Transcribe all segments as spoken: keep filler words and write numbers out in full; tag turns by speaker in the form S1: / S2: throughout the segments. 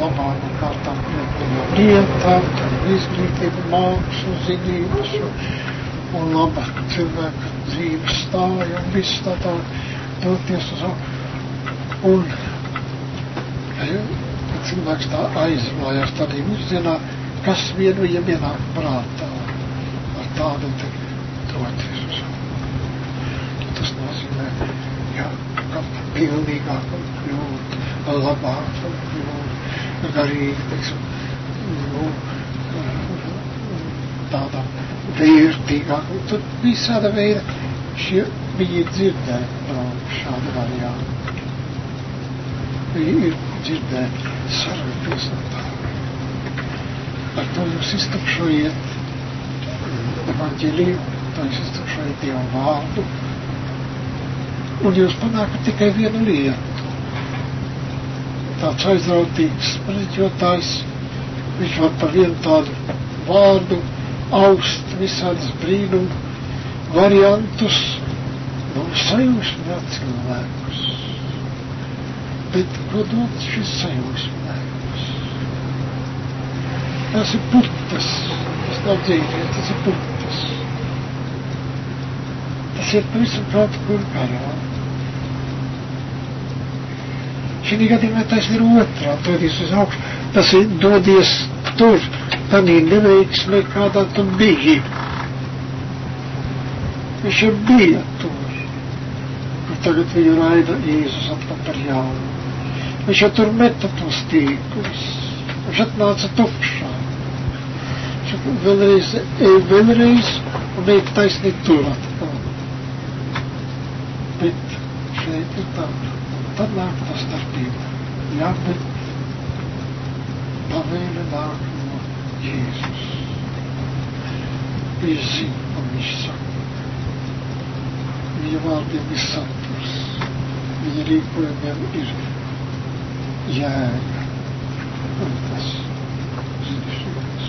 S1: labāk nekā tam pretējām lietām, tam izglītību, mākslu, zinības un, un labāk cilvēku dzīves stāja un viss tā tā doties uz un ja, cilvēks tā aizrunājās tādā virzienā, kas vien viņam ienāk prātā ar tādu te doties uz. Tas nozīmē, ja, ka pilnīgāk un kļūt, labāk un kļūt, garīgi, teiksim, nu, tādā vērtīgāk. Un tad visāda veida šie viņi ir dzirdēti no šādu variantu. Viņi ir dzirdēti sarūpies no tā. Ar to jūs iztukšojiet evaņģēliju, to jūs iztukšojiet Dievu vārdu, un jūs panākat tikai vienu lietu. Tāds aizrautīgs sprediķotājs, viņš var par vienu tādu vārdu aust visādas brīnumu variantus, nu, sajūsmināt cilvēkus. Bet ko dod šis sajūsminājums? Tas ir putas, tas nav dzīvē, tas ir putas. Tas ir pavisam kaut kur garā. Šī gadījumā tas ir otrā, dodies uz augšu, tas ir dodies tur, tādā neveiksmē, kādā tu biji. Viņš jau bija tur, un tagad viņu raida Jēzus atpakaļ par jaunu. Viņš jau tur meta tos tīklus, viņš atnāca tukšā. Viņš vēlreiz, ej vēlreiz, un ej taisni tur atkal. Bet šeit ir tā, un tad nāk tā starpība. Jā, bet pavēle nāk no Jēzus. Viņš zina, un viņš saka. Viņa vārdiem ir saturs, viņa rīkojumiem ir jēga, un tas zināšanas.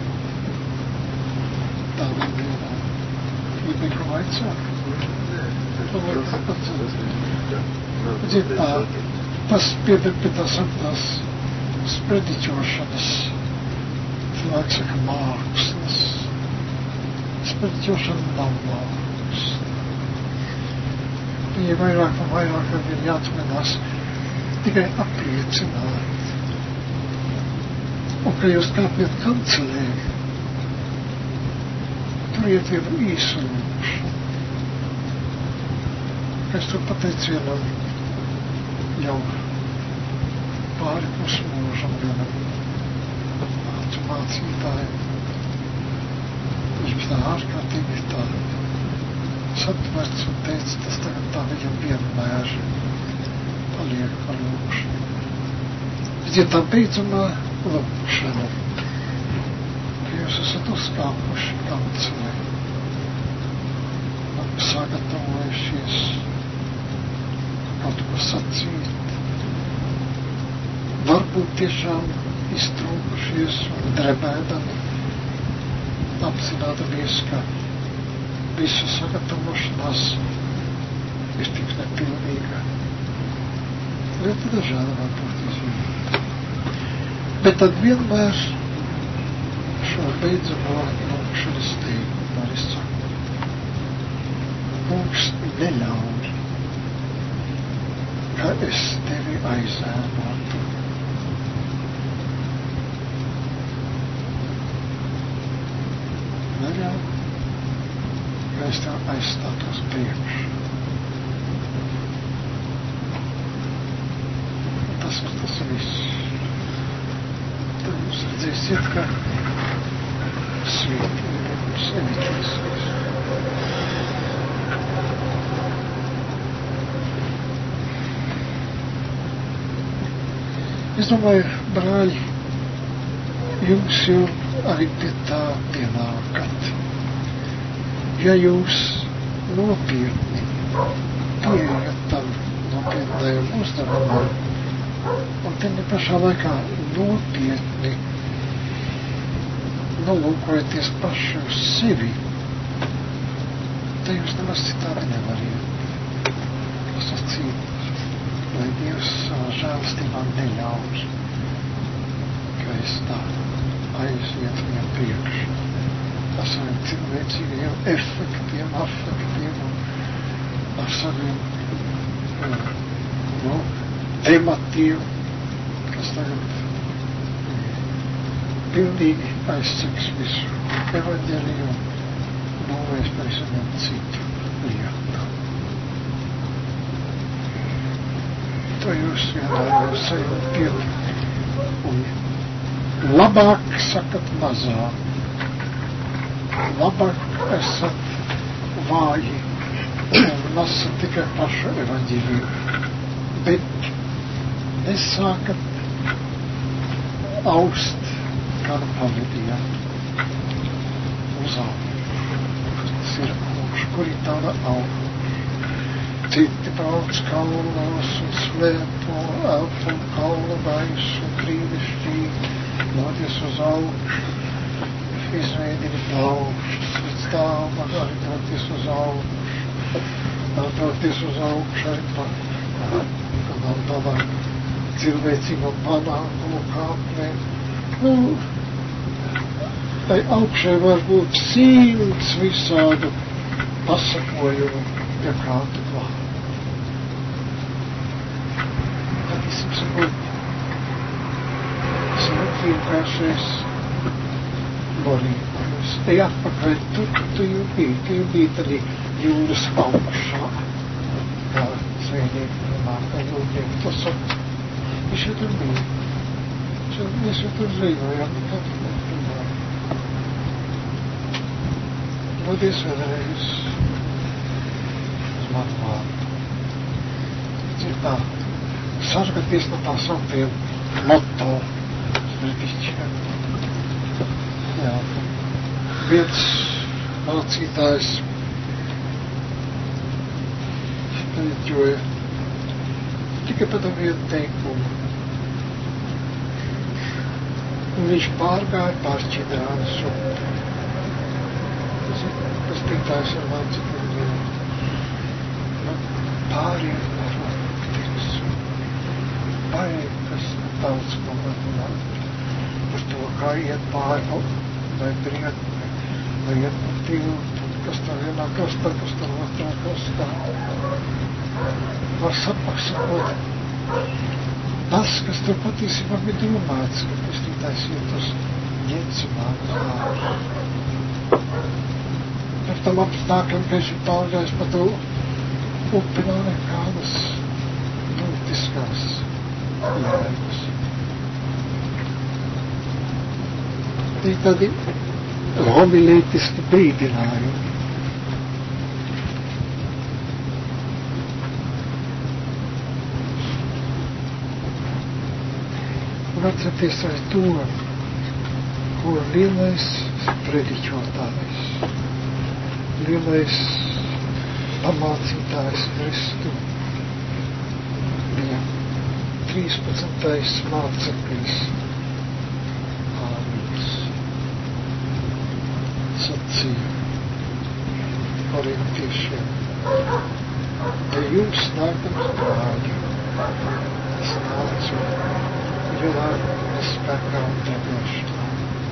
S1: Tādā veidā. Gribēju ko vaicāt? To var pats. Zin tā, tas pieder pie tās aptās sprediķošanas, cilvēks saka mākslas. Sprediķošana nav mākslas. Viņa vairāk un vairāk ir jāatmenās tikai apliecināt. Un, ka jūs kāpjat kancelē, turiet vienu īsu lūkšanu. Es to pateicu vienam jau pāri pusmūžam vienam mācu mācītājiem. Viņš tā ārkārtīgi tā satverts un teica, tas tagad tā viņam vienmēr paliek par lūkšanu. Bet ja tā beidzamā lūkšana, ka jūs esat uzkāpuši kancelē, sagatavojušies kaut ko sacīt, varbūt tiešām iztrūkušies un drebēdami, apzinādamies, ka visu sagatavošanās ir tik nepilnīga. Ļoti dažāda var būt izjūta. Bet tad vienmēr šo beidzamo lūkšanas teikumu var izsakt. Kungs neļauj, ka es tevi aizēnotu. Neļauj, ka es tev aizstātos priekš. Tas ir tas viss. Tad jūs redzēsiet, ka svētī mums evitīsies. Es domāju, brāļi, jums jau arī pie tā pienākat. Ja jūs nopietni pieejat tam nopietnējam uzdevumam, un te pašā laikā nopietni nolūkojaties paši uz sevi, te jūs nemaz citādi nevariet. Pasacīt, lai Dievs savā žēlstībā neļauj, tā aiziet viņam priekš. Ar saviem cilvēcīgajiem efektiem, afektiem un ar saviem nu, tematiem, kas tagad pilnīgi aizseks visu evaņģēliju un novēs pavisam citu lietu. To jūs vienmēr sajūtiet un labāk sakat mazāk. Labāk esat vāji un lasat tikai pašu evaņģēliju, bet nesākat aust kādu pavadījā uz augu. Tas ir augš, kur ir tāda auga. Citi brauc kalnos un slēpo elpu un kaulu gaisu un brīnišķīgi doties uz augšu. Izveidini plaukšus, līdz tālāk arī doties uz augšu. Doties uz augšu arī pa kādām tādām cilvēcīgām panākumu kāpnēm. Nu, tai augšai var būt simts visādu pasakojumu, ja kādu klāt. Tad es saprotu, es saprotu vienkāršais borīgums. Te atpakaļ, tur, kur tu jau biji, tu jau biji tad jūras augšā. Tā sēdīgi runātā jūriem, tas ir, viņš jau tur bija. Mēs jau tur dzīvojam, nekad neprunājam. Dodies vēlreiz uz manu vārdu. Ir tā, sargaties no tā sauktiem motto spritišķiem. Jā, viens mācītājs spritiķoja tikai pat vienu teikumu. Un viņš pārgāja pār ķidrānas upi. Tas tītājs ar mācītājiem. Pāriem par uptis. Baigas daudz pamanāt par to, kā iet pāri, vai driet, vai iet par tiltu, kas tā vienā krastā, kas tā otrā krastā. Var sapasakot. Tas, kas tur patiesībā bija domāts, ka kristītājs iet uz ņemcimām uz gāžu. Par tam apstākļiem, ka viņš ir pārgājis pa to upi nav nekādas būtiskās jēgas. Ir tādi homilētiski brīdinājumi. Atcerieties arī to, ko lielais prediķotājs, lielais pamācītājs Kristu bija trīspadsmitais māceklis Pāvils sacīja korintiešiem, ja jūs nākams brāļi, es nācu Vilāna spēkā un devēšanā.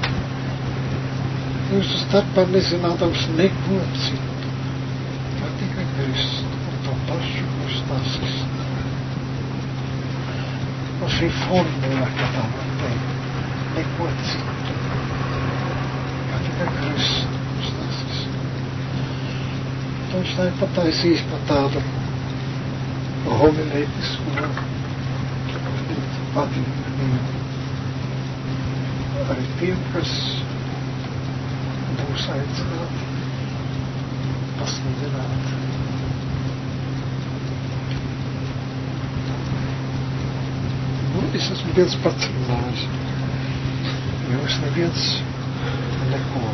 S1: Jūsu starpā nezinādams neko citu, kā tikai Kristu un to pašu uzstāsis. Un šī formula, kā tā var teikt, neko citu, kā tikai Kristu uzstāsis. To viņš tā ir pataisījis par tādu homilētisku patīk. Arī tiem, kas būs aicināti pasludināt. Nu, es esmu viens pats runājis, jo es neviens neko